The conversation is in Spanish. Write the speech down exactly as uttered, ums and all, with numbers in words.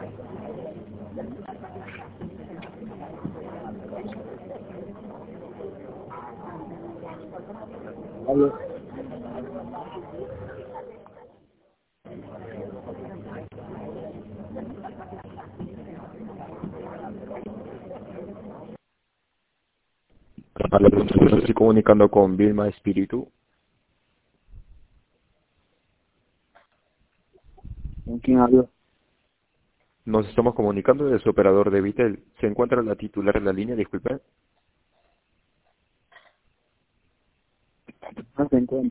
Aló. Aló, me estoy comunicando con Vilma Espíritu. ¿Con quién hablo? Nos estamos comunicando desde su operador de Vitel. ¿Se encuentra la titular de la línea? Disculpe. No se encuentra.